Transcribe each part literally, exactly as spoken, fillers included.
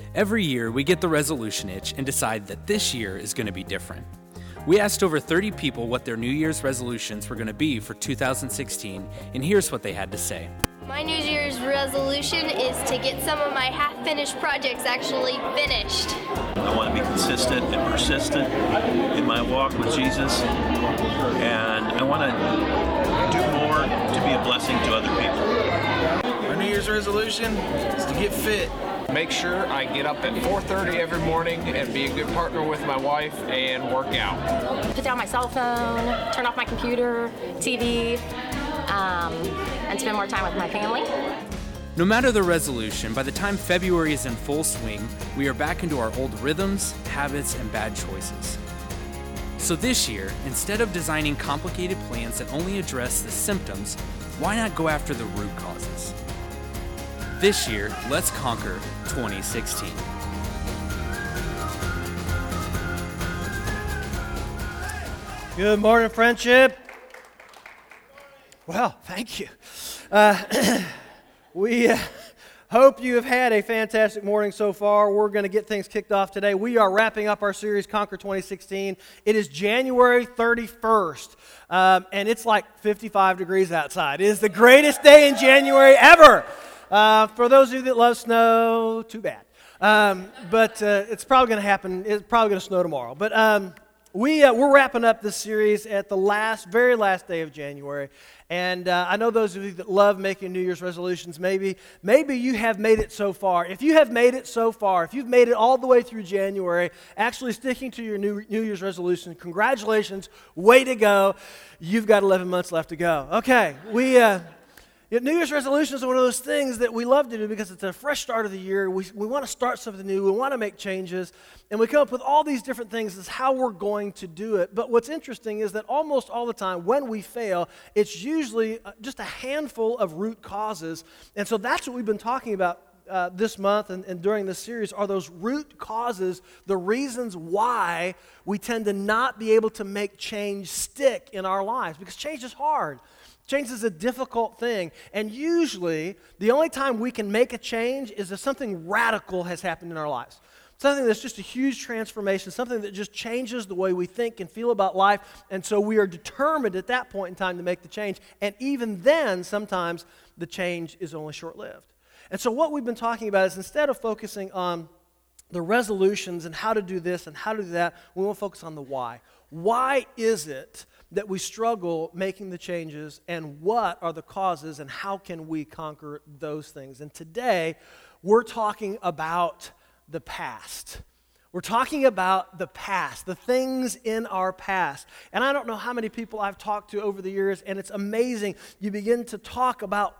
Every year, we get the resolution itch and decide that this year is going to be different. We asked over thirty people what their New Year's resolutions were going to be for two thousand sixteen, and here's what they had to say. My New Year's resolution is to get some of my half-finished projects actually finished. I want to be consistent and persistent in my walk with Jesus, and I want to do more to be a blessing to other people. My New Year's resolution is to get fit. Make sure I get up at four thirty every morning and be a good partner with my wife and work out. Put down my cell phone, turn off my computer, T V, um, and spend more time with my family. No matter the resolution, by the time February is in full swing, we are back into our old rhythms, habits, and bad choices. So this year, instead of designing complicated plans that only address the symptoms, why not go after the root causes? This year, let's conquer twenty sixteen. Good morning, friendship. Well, thank you. Uh, we uh, hope you have had a fantastic morning so far. We're going to get things kicked off today. We are wrapping up our series, Conquer twenty sixteen. It is January thirty-first, um, and it's like fifty-five degrees outside. It is the greatest day in January ever. Uh, for those of you that love snow, too bad. Um, but uh, it's probably going to happen. It's probably going to snow tomorrow. But um, we, uh, we're wrapping up this series at the last, very last day of January. And uh, I know those of you that love making New Year's resolutions, maybe, maybe you have made it so far. If you have made it so far, if you've made it all the way through January, actually sticking to your New, New Year's resolution, congratulations, way to go. You've got eleven months left to go. Okay, we... Uh, Yet New Year's resolutions are one of those things that we love to do because it's a fresh start of the year. We, we want to start something new. We want to make changes. And we come up with all these different things as how we're going to do it. But what's interesting is that almost all the time when we fail, it's usually just a handful of root causes. And so that's what we've been talking about uh, this month and, and during this series are those root causes, the reasons why we tend to not be able to make change stick in our lives. Because change is hard. Change is a difficult thing, and usually the only time we can make a change is if something radical has happened in our lives. Something that's just a huge transformation, something that just changes the way we think and feel about life, and so we are determined at that point in time to make the change, and even then, sometimes the change is only short-lived. And so what we've been talking about is instead of focusing on the resolutions and how to do this and how to do that, we want to focus on the why. Why is it that we struggle making the changes, and what are the causes, and how can we conquer those things? And today, we're talking about the past. We're talking about the past, the things in our past. And I don't know how many people I've talked to over the years, and it's amazing. You begin to talk about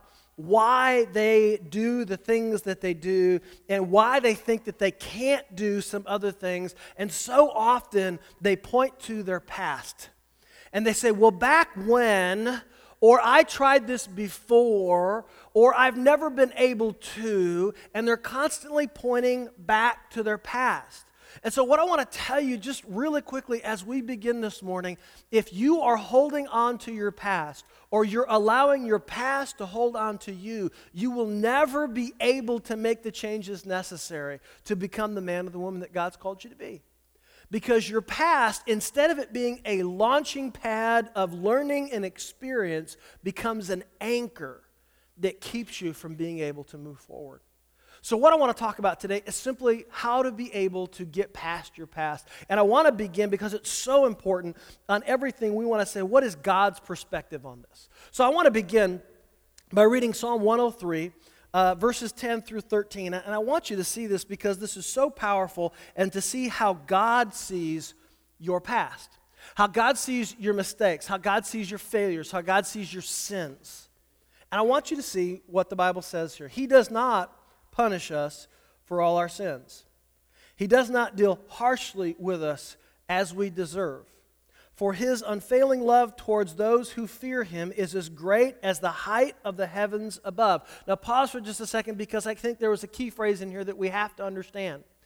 why they do the things that they do and why they think that they can't do some other things. And so often, they point to their past. And they say, well, back when, or I tried this before, or I've never been able to, and they're constantly pointing back to their past. And so what I want to tell you just really quickly as we begin this morning, if you are holding on to your past, or you're allowing your past to hold on to you, you will never be able to make the changes necessary to become the man or the woman that God's called you to be. Because your past, instead of it being a launching pad of learning and experience, becomes an anchor that keeps you from being able to move forward. So what I want to talk about today is simply how to be able to get past your past. And I want to begin, because it's so important on everything, we want to say, what is God's perspective on this? So I want to begin by reading Psalm one oh three, Uh, verses ten through thirteen, and I want you to see this because this is so powerful, and to see how God sees your past, how God sees your mistakes, how God sees your failures, how God sees your sins. And I want you to see what the Bible says here. He does not punish us for all our sins. He does not deal harshly with us as we deserve. For his unfailing love towards those who fear him is as great as the height of the heavens above. Now pause for just a second, because I think there was a key phrase in here that we have to understand.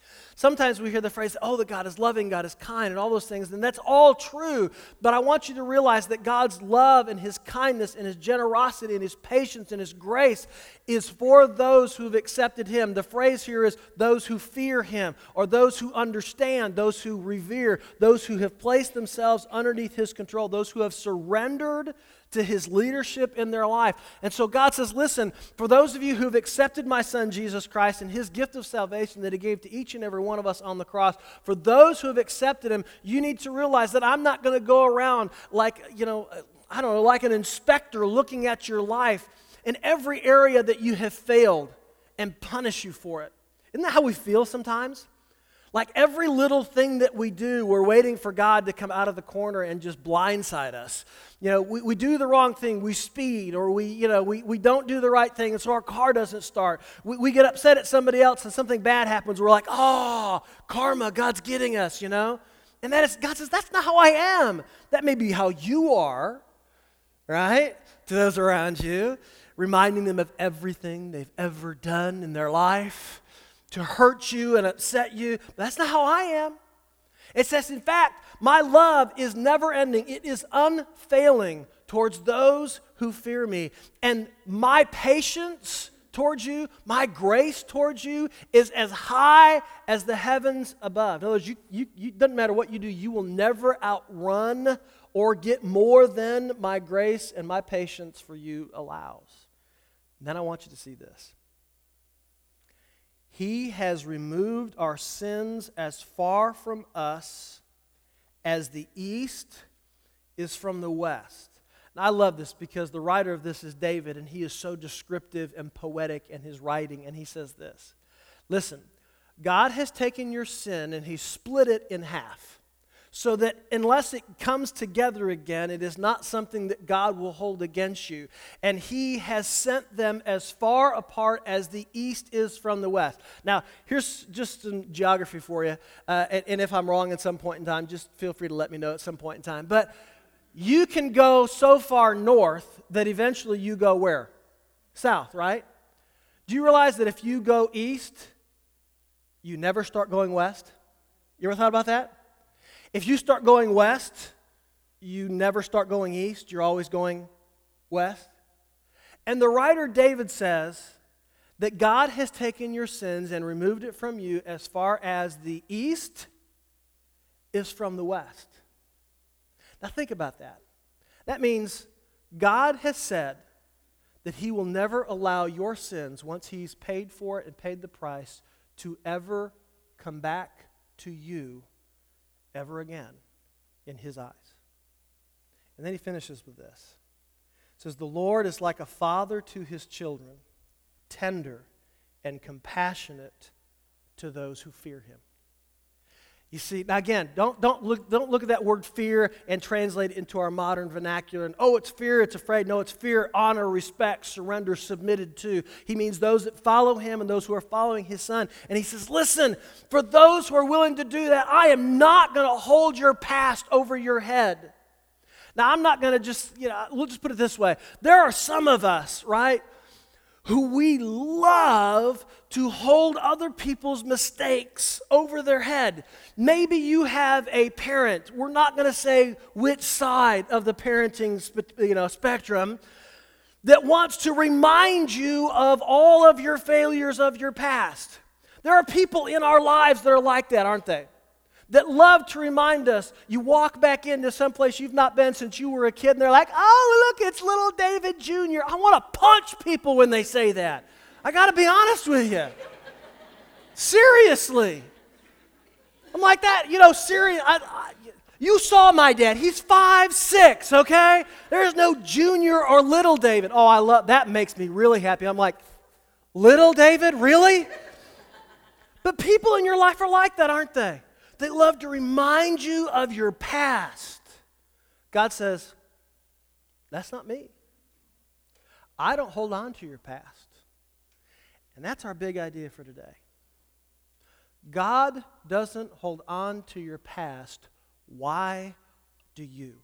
Sometimes we hear the phrase, oh, that God is loving, God is kind, and all those things, and that's all true. But I want you to realize that God's love and His kindness and His generosity and His patience and His grace is for those who've accepted Him. The phrase here is those who fear Him, or those who understand, those who revere, those who have placed themselves underneath His control, those who have surrendered to His leadership in their life. And so God says, listen, for those of you who've accepted my Son Jesus Christ and His gift of salvation that He gave to each and every one of us on the cross, for those who have accepted Him, you need to realize that I'm not going to go around like, you know, I don't know, like an inspector looking at your life in every area that you have failed and punish you for it. Isn't that how we feel sometimes? Like every little thing that we do, we're waiting for God to come out of the corner and just blindside us. You know, we, we do the wrong thing, we speed, or we, you know, we, we don't do the right thing, and so our car doesn't start. We, we get upset at somebody else and something bad happens. We're like, oh, karma, God's getting us, you know? And that is, God says, that's not how I am. That may be how you are, right? To those around you, reminding them of everything they've ever done in their life to hurt you and upset you. But that's not how I am. It says, in fact, my love is never ending. It is unfailing towards those who fear me. And my patience towards you, my grace towards you is as high as the heavens above. In other words, you, you, you, doesn't matter what you do, you will never outrun or get more than my grace and my patience for you allows. And then I want you to see this. He has removed our sins as far from us as the east is from the west. And I love this because the writer of this is David, and he is so descriptive and poetic in his writing, and he says this. Listen, God has taken your sin and He split it in half, so that unless it comes together again, it is not something that God will hold against you. And He has sent them as far apart as the east is from the west. Now, here's just some geography for you. Uh, and, and if I'm wrong at some point in time, just feel free to let me know at some point in time. But you can go so far north that eventually you go where? South, right? Do you realize that if you go east, you never start going west? You ever thought about that? If you start going west, you never start going east. You're always going west. And the writer David says that God has taken your sins and removed it from you as far as the east is from the west. Now think about that. That means God has said that He will never allow your sins, once He's paid for it and paid the price, to ever come back to you ever again in His eyes. And then he finishes with this. It says, the Lord is like a father to His children, tender and compassionate to those who fear Him. You see, now again, don't, don't, look, don't look at that word fear and translate it into our modern vernacular. And, oh, it's fear, it's afraid. No, it's fear, honor, respect, surrender, submitted to. He means those that follow Him and those who are following His Son. And He says, listen, for those who are willing to do that, I am not going to hold your past over your head. Now, I'm not going to just, you know, we'll just put it this way. There are some of us, right, who we love to hold other people's mistakes over their head. Maybe you have a parent, we're not going to say which side of the parenting you know, spectrum, that wants to remind you of all of your failures of your past. There are people in our lives that are like that, aren't they? That love to remind us. You walk back into someplace you've not been since you were a kid, and they're like, oh, look, it's little David Junior I want to punch people when they say that. I got to be honest with you. Seriously. I'm like that, you know, serious. I, I, you saw my dad. He's five, six, okay? There's no Junior or little David. Oh, I love, that makes me really happy. I'm like, little David, really? But people in your life are like that, aren't they? They love to remind you of your past. God says, that's not me. I don't hold on to your past. And that's our big idea for today. God doesn't hold on to your past. Why do you?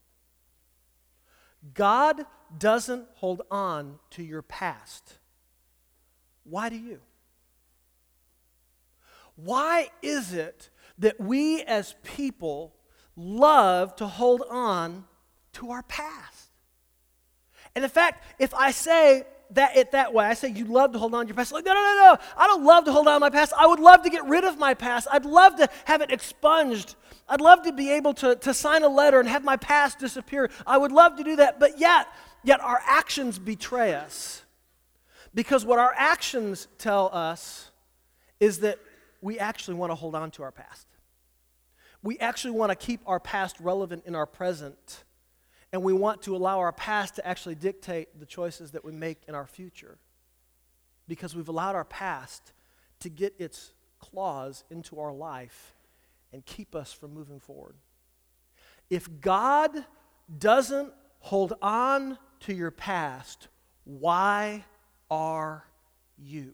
God doesn't hold on to your past. Why do you? Why is it that we as people love to hold on to our past? And in fact, if I say that it that way, I say you love to hold on to your past. Like, no, no, no, no. I don't love to hold on to my past. I would love to get rid of my past. I'd love to have it expunged. I'd love to be able to, to sign a letter and have my past disappear. I would love to do that, but yet, yet our actions betray us. Because what our actions tell us is that we actually want to hold on to our past. We actually want to keep our past relevant in our present. And we want to allow our past to actually dictate the choices that we make in our future. Because we've allowed our past to get its claws into our life and keep us from moving forward. If God doesn't hold on to your past, why are you?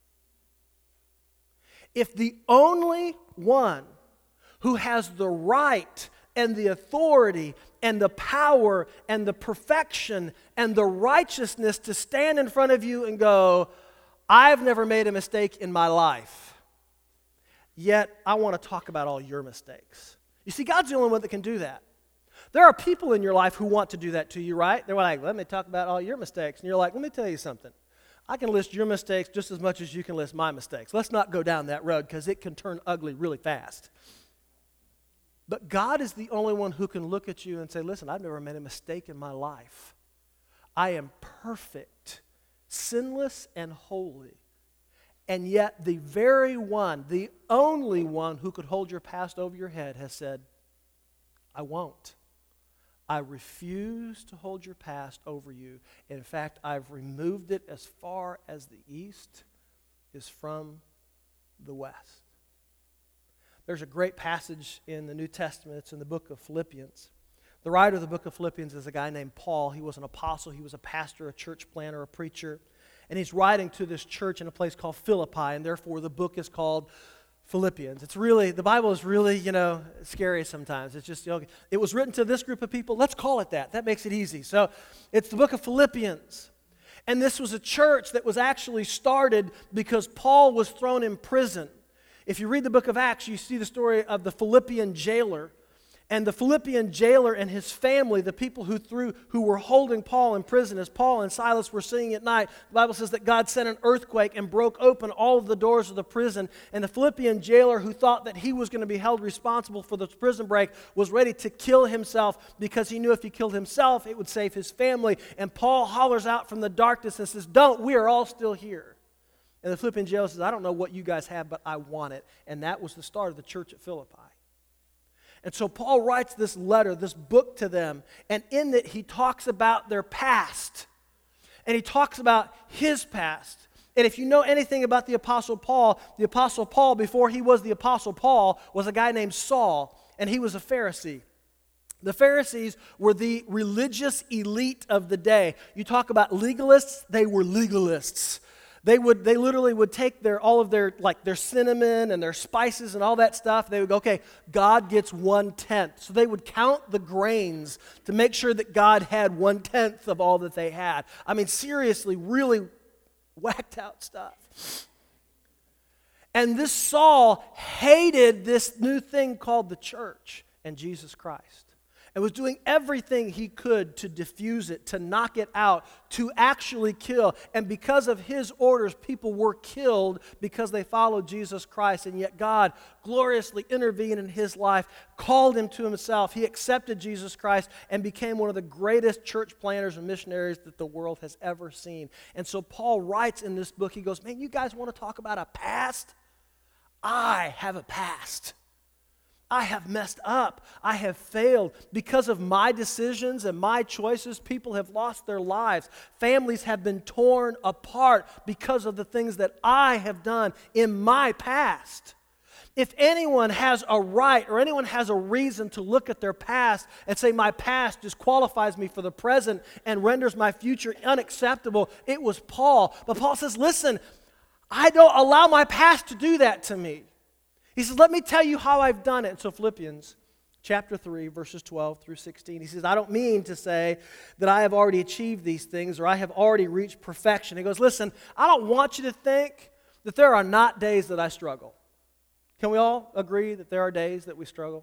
If the only one who has the right and the authority and the power and the perfection and the righteousness to stand in front of you and go, I've never made a mistake in my life, yet I want to talk about all your mistakes. You see, God's the only one that can do that. There are people in your life who want to do that to you, right? They're like, let me talk about all your mistakes. And you're like, let me tell you something. I can list your mistakes just as much as you can list my mistakes. Let's not go down that road because it can turn ugly really fast. But God is the only one who can look at you and say, listen, I've never made a mistake in my life. I am perfect, sinless, and holy. And yet the very one, the only one who could hold your past over your head has said, I won't. I refuse to hold your past over you. In fact, I've removed it as far as the east is from the west. There's a great passage in the New Testament. It's in the book of Philippians. The writer of the book of Philippians is a guy named Paul. He was an apostle. He was a pastor, a church planter, a preacher. And he's writing to this church in a place called Philippi, and therefore the book is called Philippians. It's really, the Bible is really, you know, scary sometimes. It's just, you know, it was written to this group of people. Let's call it that. That makes it easy. So it's the book of Philippians. And this was a church that was actually started because Paul was thrown in prison. If you read the book of Acts, you see the story of the Philippian jailer. And the Philippian jailer and his family, the people who threw, who were holding Paul in prison, as Paul and Silas were singing at night, the Bible says that God sent an earthquake and broke open all of the doors of the prison. And the Philippian jailer, who thought that he was going to be held responsible for the prison break, was ready to kill himself because he knew if he killed himself, it would save his family. And Paul hollers out from the darkness and says, don't, we are all still here. And the Philippian jailer says, I don't know what you guys have, but I want it. And that was the start of the church at Philippi. And so Paul writes this letter, this book to them, and in it he talks about their past. And he talks about his past. And if you know anything about the Apostle Paul, the Apostle Paul, before he was the Apostle Paul, was a guy named Saul, and he was a Pharisee. The Pharisees were the religious elite of the day. You talk about legalists, they were legalists. They would, they literally would take their, all of their, like their cinnamon and their spices and all that stuff. They would go, okay, God gets one-tenth. So they would count the grains to make sure that God had one-tenth of all that they had. I mean, seriously, really whacked out stuff. And this Saul hated this new thing called the church and Jesus Christ. And was doing everything he could to diffuse it, to knock it out, to actually kill. And because of his orders, people were killed because they followed Jesus Christ. And yet God gloriously intervened in his life, called him to himself. He accepted Jesus Christ and became one of the greatest church planters and missionaries that the world has ever seen. And so Paul writes in this book, he goes, man, you guys want to talk about a past? I have a past. I have messed up. I have failed. Because of my decisions and my choices, people have lost their lives. Families have been torn apart because of the things that I have done in my past. If anyone has a right or anyone has a reason to look at their past and say my past disqualifies me for the present and renders my future unacceptable, it was Paul. But Paul says, listen, I don't allow my past to do that to me. He says, let me tell you how I've done it. And so Philippians chapter three, verses twelve through sixteen, he says, I don't mean to say that I have already achieved these things or I have already reached perfection. He goes, listen, I don't want you to think that there are not days that I struggle. Can we all agree that there are days that we struggle?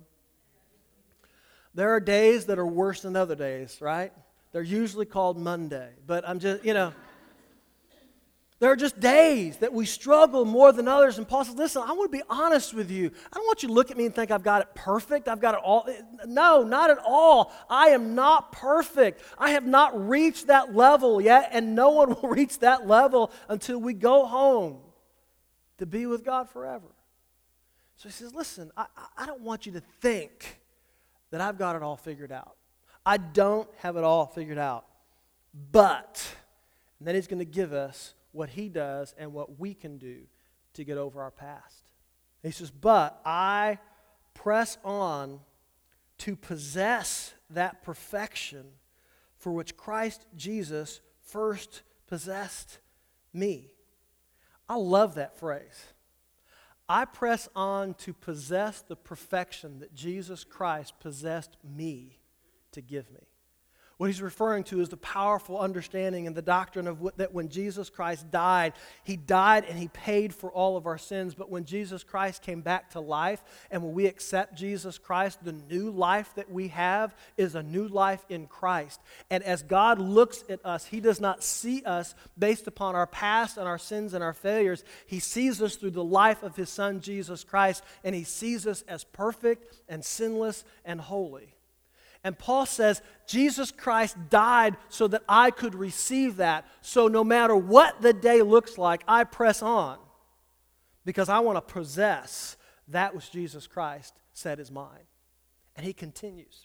There are days that are worse than other days, right? They're usually called Monday. But I'm just, you know, there are just days that we struggle more than others. And Paul says, listen, I want to be honest with you. I don't want you to look at me and think I've got it perfect. I've got it all. No, not at all. I am not perfect. I have not reached that level yet, and no one will reach that level until we go home to be with God forever. So he says, listen, I, I don't want you to think that I've got it all figured out. I don't have it all figured out. But, and then he's going to give us what he does and what we can do to get over our past. He says, but I press on to possess that perfection for which Christ Jesus first possessed me. I love that phrase. I press on to possess the perfection that Jesus Christ possessed me to give me. What he's referring to is the powerful understanding and the doctrine of what, that when Jesus Christ died, he died and he paid for all of our sins. But when Jesus Christ came back to life, and when we accept Jesus Christ, the new life that we have is a new life in Christ. And as God looks at us, he does not see us based upon our past and our sins and our failures. He sees us through the life of his Son, Jesus Christ, and he sees us as perfect and sinless and holy. And Paul says, Jesus Christ died so that I could receive that. So no matter what the day looks like, I press on because I want to possess that which Jesus Christ said is mine. And he continues.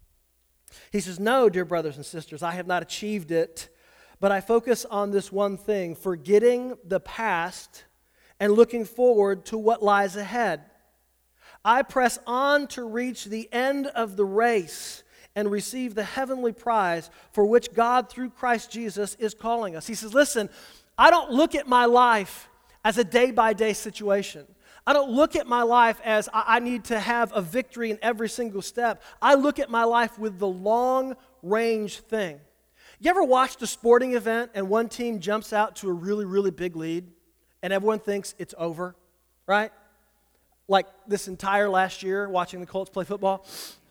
He says, no, dear brothers and sisters, I have not achieved it, but I focus on this one thing, forgetting the past and looking forward to what lies ahead. I press on to reach the end of the race and receive the heavenly prize for which God, through Christ Jesus, is calling us. He says, listen, I don't look at my life as a day-by-day situation. I don't look at my life as I need to have a victory in every single step. I look at my life with the long-range thing. You ever watched a sporting event and one team jumps out to a really, really big lead and everyone thinks it's over, right? Like this entire last year watching the Colts play football.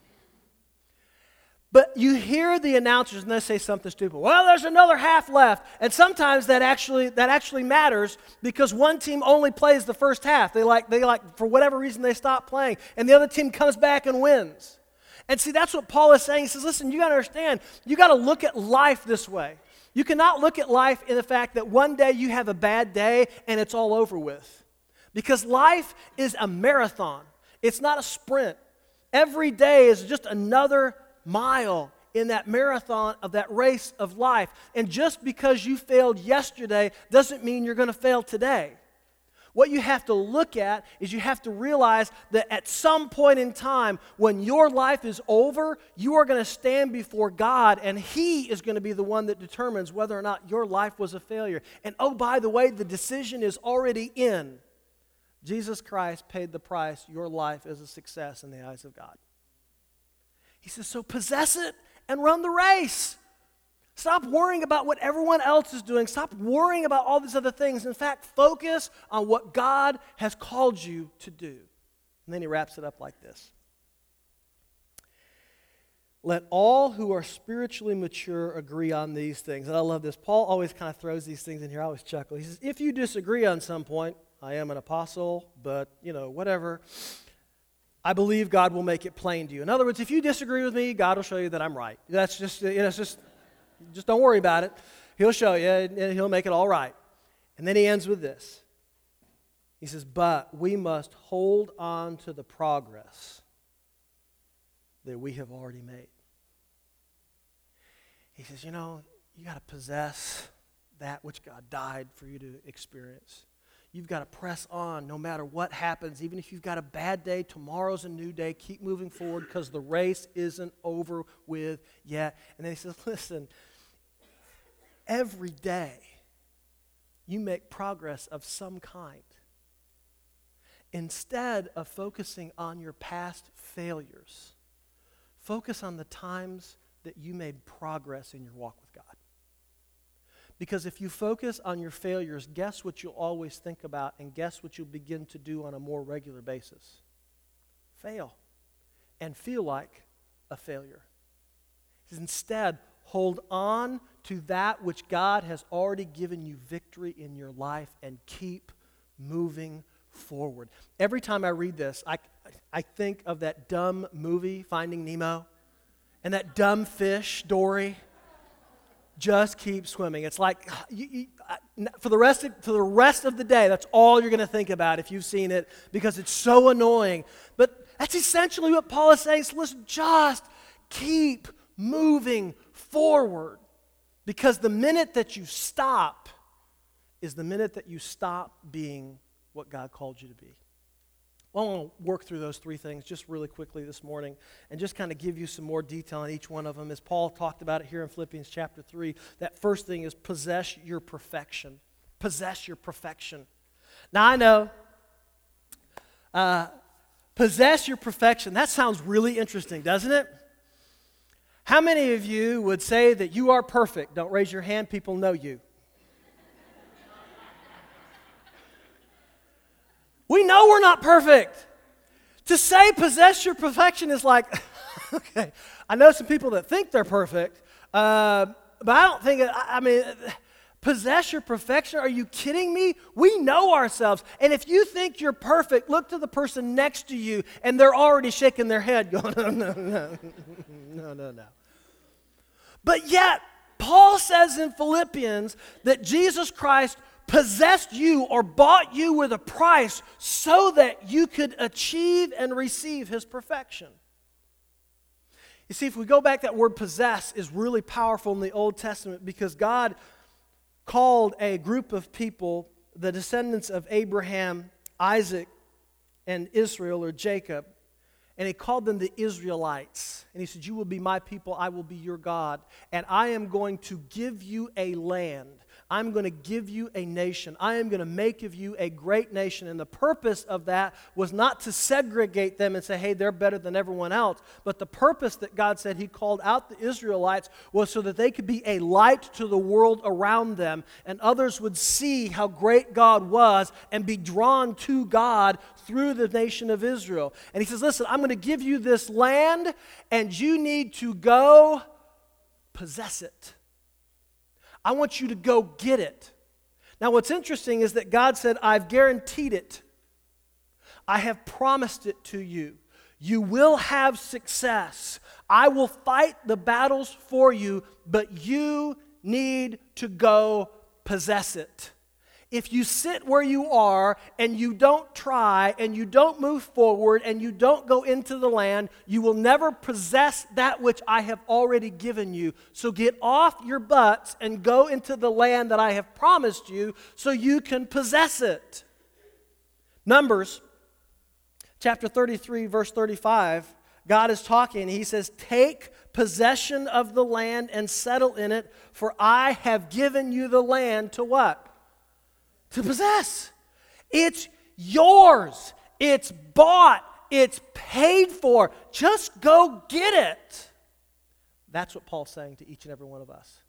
But you hear the announcers and they say something stupid. Well, there's another half left. And sometimes that actually that actually matters because one team only plays the first half. They like they like for whatever reason they stop playing and the other team comes back and wins. And see, that's what Paul is saying. He says, listen, you got to understand, you got to look at life this way. You cannot look at life in the fact that one day you have a bad day and it's all over with. Because life is a marathon. It's not a sprint. Every day is just another mile in that marathon of that race of life. And just because you failed yesterday doesn't mean you're going to fail today. What you have to look at is you have to realize that at some point in time, when your life is over, you are going to stand before God, and He is going to be the one that determines whether or not your life was a failure. And oh, by the way, the decision is already in. Jesus Christ paid the price. Your life is a success in the eyes of God. He says, so possess it and run the race. Stop worrying about what everyone else is doing. Stop worrying about all these other things. In fact, focus on what God has called you to do. And then he wraps it up like this. Let all who are spiritually mature agree on these things. And I love this. Paul always kind of throws these things in here. I always chuckle. He says, if you disagree on some point, I am an apostle, but, you know, whatever. I believe God will make it plain to you. In other words, if you disagree with me, God will show you that I'm right. That's just, you know, it's just, just don't worry about it. He'll show you, and he'll make it all right. And then he ends with this. He says, but we must hold on to the progress that we have already made. He says, you know, you got to possess that which God died for you to experience. You've got to press on no matter what happens. Even if you've got a bad day, tomorrow's a new day. Keep moving forward because the race isn't over with yet. And then he says, listen, every day you make progress of some kind. Instead of focusing on your past failures, focus on the times that you made progress in your walk with God. Because if you focus on your failures, guess what you'll always think about, and guess what you'll begin to do on a more regular basis? Fail. And feel like a failure. Instead, hold on to that which God has already given you victory in your life and keep moving forward. Every time I read this, I, I think of that dumb movie, Finding Nemo, and that dumb fish, Dory. Just keep swimming. It's like, you, you, for the rest of, for the rest of the day, that's all you're going to think about if you've seen it, because it's so annoying. But that's essentially what Paul is saying. So listen, just keep moving forward, because the minute that you stop is the minute that you stop being what God called you to be. Well, I want to work through those three things just really quickly this morning and just kind of give you some more detail on each one of them. As Paul talked about it here in Philippians chapter three, that first thing is possess your perfection. Possess your perfection. Now, I know, uh, possess your perfection, that sounds really interesting, doesn't it? How many of you would say that you are perfect? Don't raise your hand, people know you. We know we're not perfect. To say possess your perfection is like, okay, I know some people that think they're perfect, uh, but I don't think, I, I mean, possess your perfection? Are you kidding me? We know ourselves. And if you think you're perfect, look to the person next to you, and they're already shaking their head going, no, no, no, no, no, no. But yet, Paul says in Philippians that Jesus Christ possessed you or bought you with a price so that you could achieve and receive his perfection. You see, if we go back, that word possess is really powerful in the Old Testament, because God called a group of people, the descendants of Abraham, Isaac, and Israel, or Jacob, and he called them the Israelites. And he said, you will be my people, I will be your God, and I am going to give you a land. I'm going to give you a nation. I am going to make of you a great nation. And the purpose of that was not to segregate them and say, hey, they're better than everyone else. But the purpose that God said he called out the Israelites was so that they could be a light to the world around them, and others would see how great God was and be drawn to God through the nation of Israel. And he says, listen, I'm going to give you this land, and you need to go possess it. I want you to go get it. Now, what's interesting is that God said, I've guaranteed it. I have promised it to you. You will have success. I will fight the battles for you, but you need to go possess it. If you sit where you are and you don't try and you don't move forward and you don't go into the land, you will never possess that which I have already given you. So get off your butts and go into the land that I have promised you so you can possess it. Numbers chapter thirty-three, verse thirty-five, God is talking. He says, take possession of the land and settle in it, for I have given you the land to what? To possess. It's yours. It's bought. It's paid for. Just go get it. That's what Paul's saying to each and every one of us.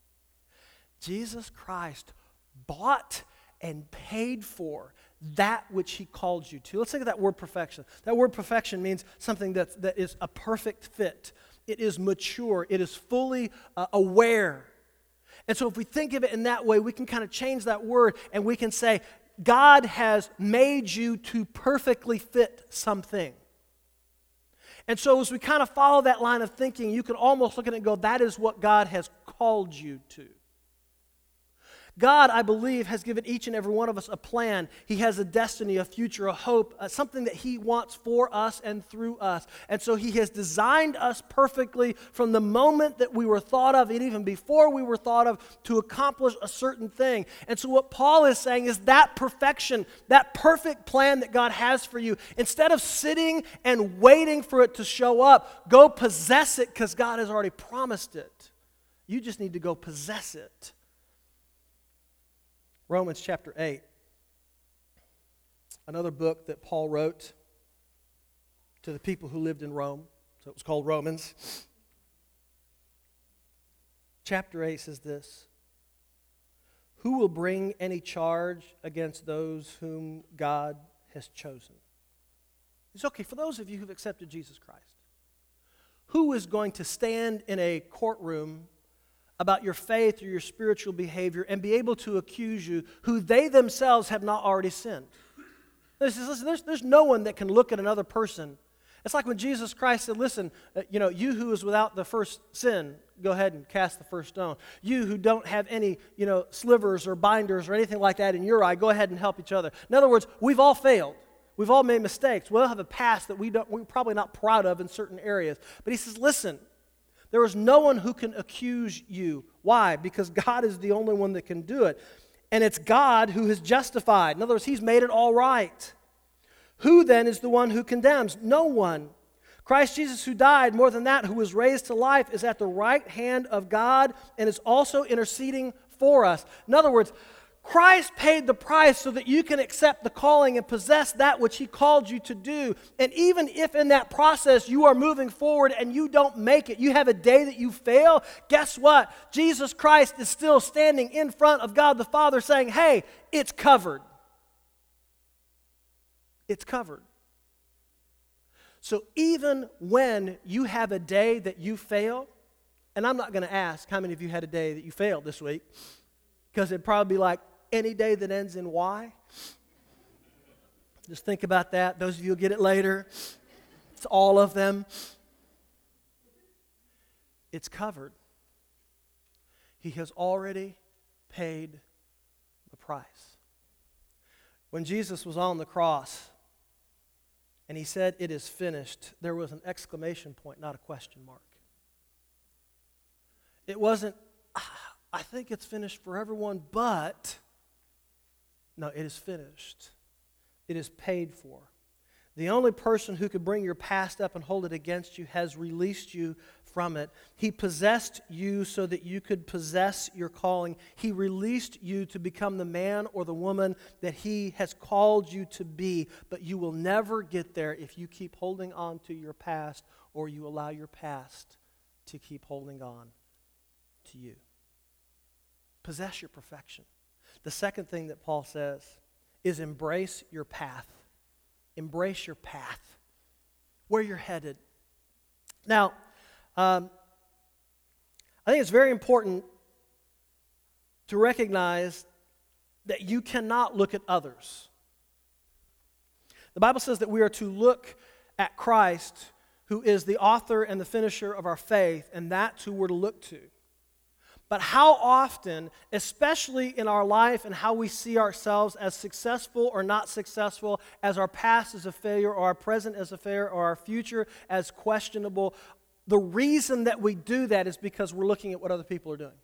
Jesus Christ bought and paid for that which he called you to. Let's think of that word perfection. That word perfection means something that, that is a perfect fit. It is mature. It is fully uh, aware. And so if we think of it in that way, we can kind of change that word and we can say, God has made you to perfectly fit something. And so as we kind of follow that line of thinking, you can almost look at it and go, that is what God has called you to. God, I believe, has given each and every one of us a plan. He has a destiny, a future, a hope, uh, something that he wants for us and through us. And so he has designed us perfectly from the moment that we were thought of, and even before we were thought of, to accomplish a certain thing. And so what Paul is saying is that perfection, that perfect plan that God has for you, instead of sitting and waiting for it to show up, go possess it, because God has already promised it. You just need to go possess it. Romans chapter eight, another book that Paul wrote to the people who lived in Rome, so it was called Romans. Chapter eight says this, who will bring any charge against those whom God has chosen? It's okay, for those of you who've accepted Jesus Christ, who is going to stand in a courtroom about your faith or your spiritual behavior and be able to accuse you who they themselves have not already sinned? Listen, listen, there's, there's no one that can look at another person. It's like when Jesus Christ said, listen, uh, you know, you who is without the first sin, go ahead and cast the first stone. You who don't have any, you know, slivers or binders or anything like that in your eye, go ahead and help each other. In other words, we've all failed. We've all made mistakes. We all have a past that we don't, we're probably not proud of in certain areas. But he says, listen, there is no one who can accuse you. Why? Because God is the only one that can do it. And it's God who has justified. In other words, he's made it all right. Who then is the one who condemns? No one. Christ Jesus, who died, more than that, who was raised to life, is at the right hand of God and is also interceding for us. In other words, Christ paid the price so that you can accept the calling and possess that which he called you to do. And even if in that process you are moving forward and you don't make it, you have a day that you fail, guess what? Jesus Christ is still standing in front of God the Father saying, hey, it's covered. It's covered. So even when you have a day that you fail, and I'm not going to ask how many of you had a day that you failed this week, because it'd probably be like any day that ends in Y. Just think about that. Those of you who get it later, it's all of them. It's covered. He has already paid the price. When Jesus was on the cross and he said, it is finished, there was an exclamation point, not a question mark. It wasn't, ah, I think it's finished for everyone, but no, it is finished. It is paid for. The only person who could bring your past up and hold it against you has released you from it. He possessed you so that you could possess your calling. He released you to become the man or the woman that he has called you to be. But you will never get there if you keep holding on to your past or you allow your past to keep holding on to you. Possess your perfection. The second thing that Paul says is embrace your path. Embrace your path, where you're headed. Now, um, I think it's very important to recognize that you cannot look at others. The Bible says that we are to look at Christ, who is the author and the finisher of our faith, and that's who we're to look to. But how often, especially in our life and how we see ourselves as successful or not successful, as our past as a failure or our present as a failure or our future as questionable, the reason that we do that is because we're looking at what other people are doing.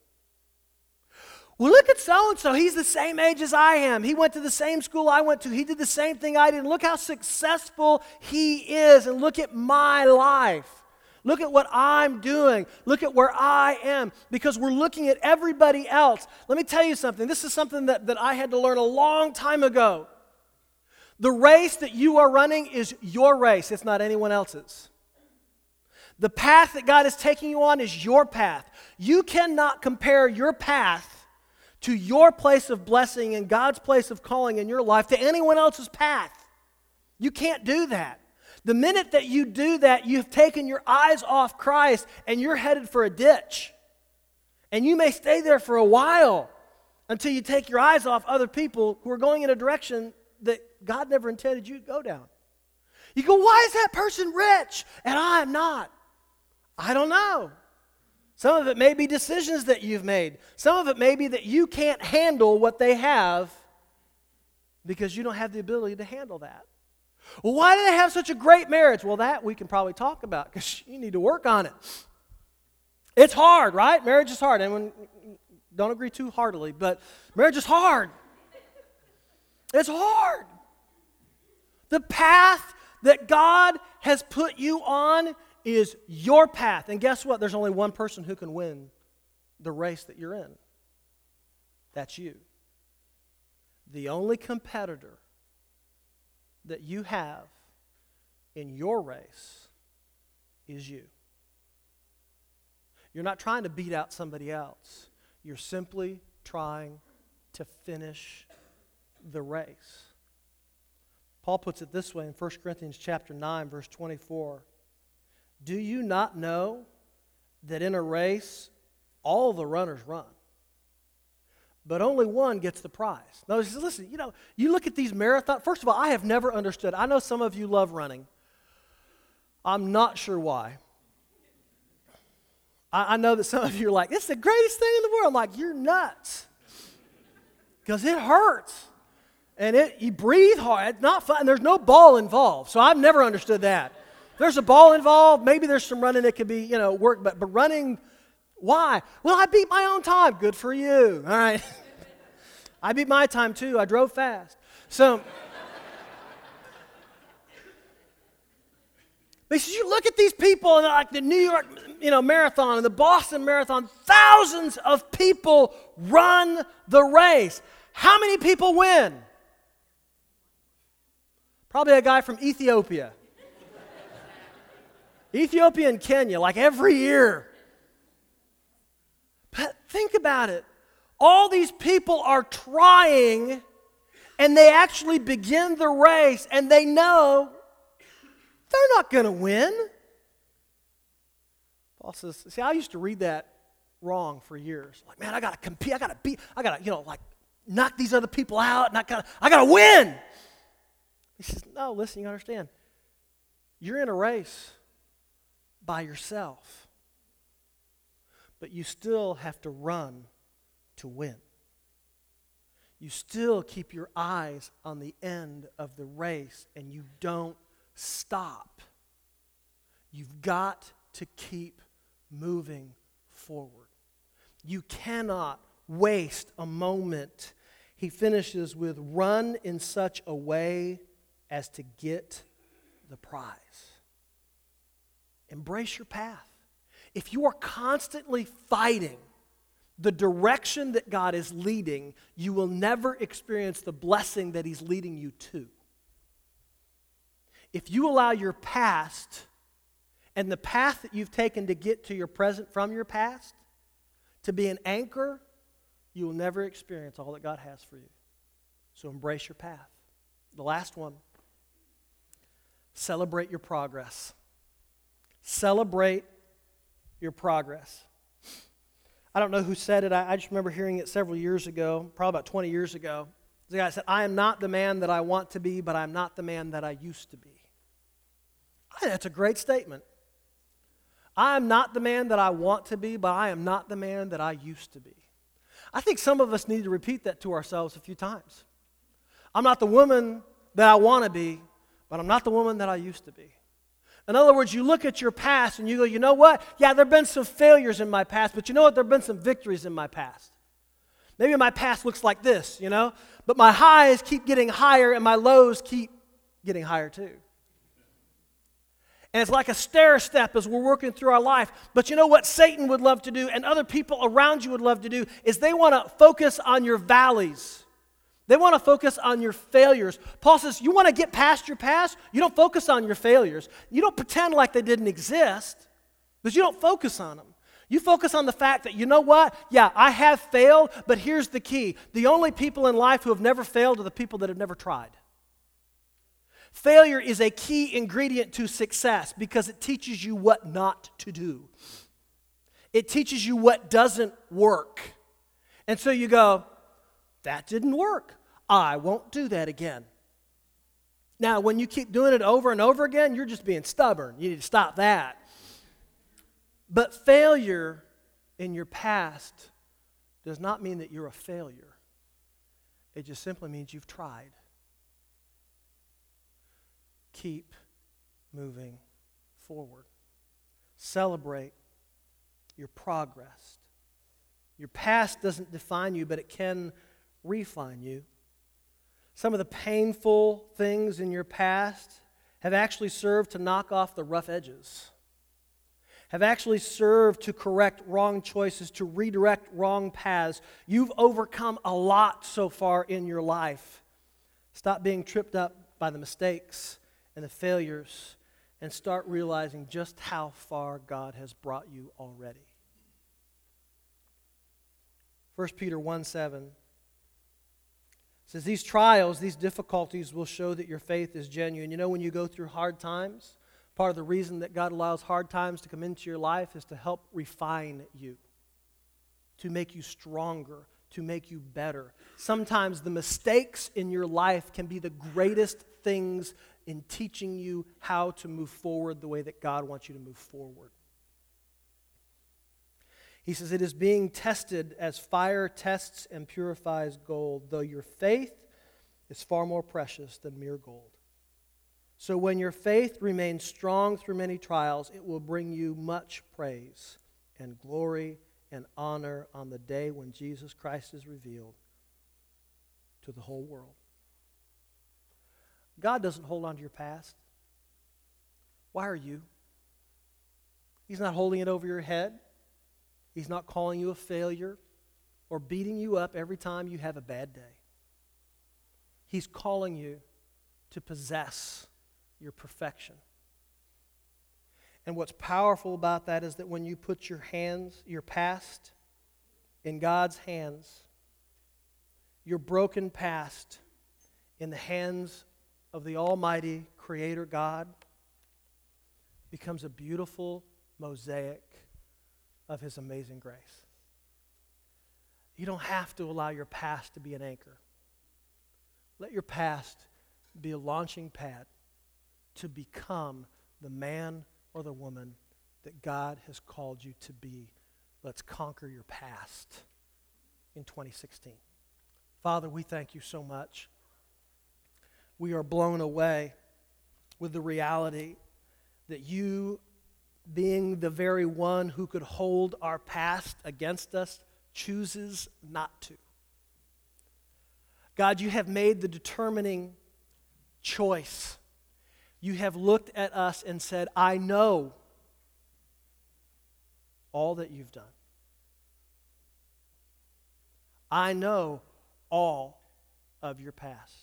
Well, look at so-and-so. He's the same age as I am. He went to the same school I went to. He did the same thing I did. Look how successful he is, and look at my life. Look at what I'm doing. Look at where I am. Because we're looking at everybody else. Let me tell you something. This is something that, that I had to learn a long time ago. The race that you are running is your race. It's not anyone else's. The path that God is taking you on is your path. You cannot compare your path to your place of blessing and God's place of calling in your life to anyone else's path. You can't do that. The minute that you do that, you've taken your eyes off Christ and you're headed for a ditch. And you may stay there for a while until you take your eyes off other people who are going in a direction that God never intended you to go down. You go, why is that person rich and I'm not? I don't know. Some of it may be decisions that you've made. Some of it may be that you can't handle what they have because you don't have the ability to handle that. Well, why do they have such a great marriage? Well, that we can probably talk about because you need to work on it. It's hard, right? Marriage is hard. Anyone don't agree too heartily, but marriage is hard. It's hard. The path that God has put you on is your path. And guess what? There's only one person who can win the race that you're in. That's you. The only competitor that you have in your race is you. You're not trying to beat out somebody else. You're simply trying to finish the race. Paul puts it this way in First Corinthians chapter nine, verse twenty-four. Do you not know that in a race all the runners run, but only one gets the prize? Now, he says, listen, you know, you look at these marathons. First of all, I have never understood. I know some of you love running. I'm not sure why. I, I know that some of you are like, it's the greatest thing in the world. I'm like, you're nuts. Because it hurts. And it you breathe hard. It's not fun. There's no ball involved. So I've never understood that. If there's a ball involved, maybe there's some running that could be, you know, work. But, but running, why? Well, I beat my own time. Good for you. All right. I beat my time too. I drove fast. So, because you look at these people, and like the New York, you know, marathon and the Boston Marathon, thousands of people run the race. How many people win? Probably a guy from Ethiopia. Ethiopia and Kenya, like every year. But think about it. All these people are trying, and they actually begin the race, and they know they're not going to win. Paul says, see, I used to read that wrong for years. Like, man, I got to compete. I got to beat. I got to, you know, like, knock these other people out, and I got I got to win. He says, no, listen, you understand. You're in a race by yourself, but you still have to run to win. You still keep your eyes on the end of the race, and you don't stop. You've got to keep moving forward. You cannot waste a moment. He finishes with, run in such a way as to get the prize. Embrace your path. If you are constantly fighting the direction that God is leading, you will never experience the blessing that He's leading you to. If you allow your past and the path that you've taken to get to your present from your past to be an anchor, you will never experience all that God has for you. So embrace your path. The last one, celebrate your progress. Celebrate your progress. I don't know who said it. I, I just remember hearing it several years ago, probably about twenty years ago. The guy said, I am not the man that I want to be, but I'm not the man that I used to be. I think that's a great statement. I am not the man that I want to be, but I am not the man that I used to be. I think some of us need to repeat that to ourselves a few times. I'm not the woman that I want to be, but I'm not the woman that I used to be. In other words, you look at your past and you go, you know what? Yeah, there have been some failures in my past, but you know what? There have been some victories in my past. Maybe my past looks like this, you know? But my highs keep getting higher and my lows keep getting higher too. And it's like a stair step as we're working through our life. But you know what Satan would love to do and other people around you would love to do is they want to focus on your valleys. They want to focus on your failures. Paul says, you want to get past your past? You don't focus on your failures. You don't pretend like they didn't exist, but you don't focus on them. You focus on the fact that, you know what? Yeah, I have failed, but here's the key. The only people in life who have never failed are the people that have never tried. Failure is a key ingredient to success because it teaches you what not to do. It teaches you what doesn't work. And so you go, that didn't work. I won't do that again. Now, when you keep doing it over and over again, you're just being stubborn. You need to stop that. But failure in your past does not mean that you're a failure. It just simply means you've tried. Keep moving forward. Celebrate your progress. Your past doesn't define you, but it can refine you. Some of the painful things in your past have actually served to knock off the rough edges, have actually served to correct wrong choices, to redirect wrong paths. You've overcome a lot so far in your life. Stop being tripped up by the mistakes and the failures and start realizing just how far God has brought you already. First Peter one seven says these trials, these difficulties will show that your faith is genuine. You know, when you go through hard times, part of the reason that God allows hard times to come into your life is to help refine you, to make you stronger, to make you better. Sometimes the mistakes in your life can be the greatest things in teaching you how to move forward the way that God wants you to move forward. He says, it is being tested as fire tests and purifies gold, though your faith is far more precious than mere gold. So when your faith remains strong through many trials, it will bring you much praise and glory and honor on the day when Jesus Christ is revealed to the whole world. God doesn't hold on to your past. Why are you? He's not holding it over your head. He's not calling you a failure or beating you up every time you have a bad day. He's calling you to possess your perfection. And what's powerful about that is that when you put your hands, your past, in God's hands, your broken past in the hands of the Almighty Creator God, becomes a beautiful mosaic of His amazing grace. You don't have to allow your past to be an anchor. Let your past be a launching pad to become the man or the woman that God has called you to be. Let's conquer your past in twenty sixteen. Father, we thank you so much. We are blown away with the reality that you, being the very one who could hold our past against us, chooses not to. God, you have made the determining choice. You have looked at us and said, I know all that you've done. I know all of your past.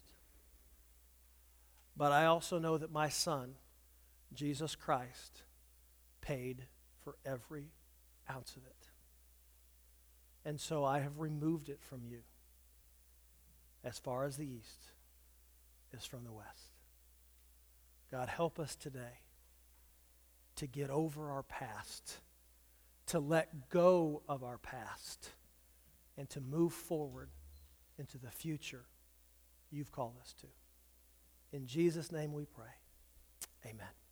But I also know that my Son, Jesus Christ, paid for every ounce of it. And so I have removed it from you as far as the east is from the west. God, help us today to get over our past, to let go of our past, and to move forward into the future you've called us to. In Jesus' name we pray. Amen.